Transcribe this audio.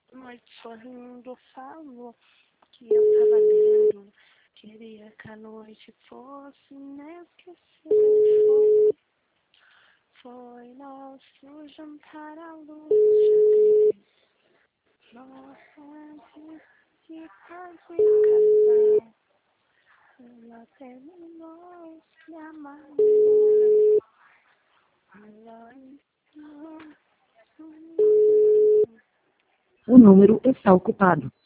Noite sorrindo, falou que eu tava lendo. Queria que a noite fosse inesquecível. Foi nosso jantar à luz de nossa de quase casal. Ela terminou se amando. Ela ensinou. O número está ocupado.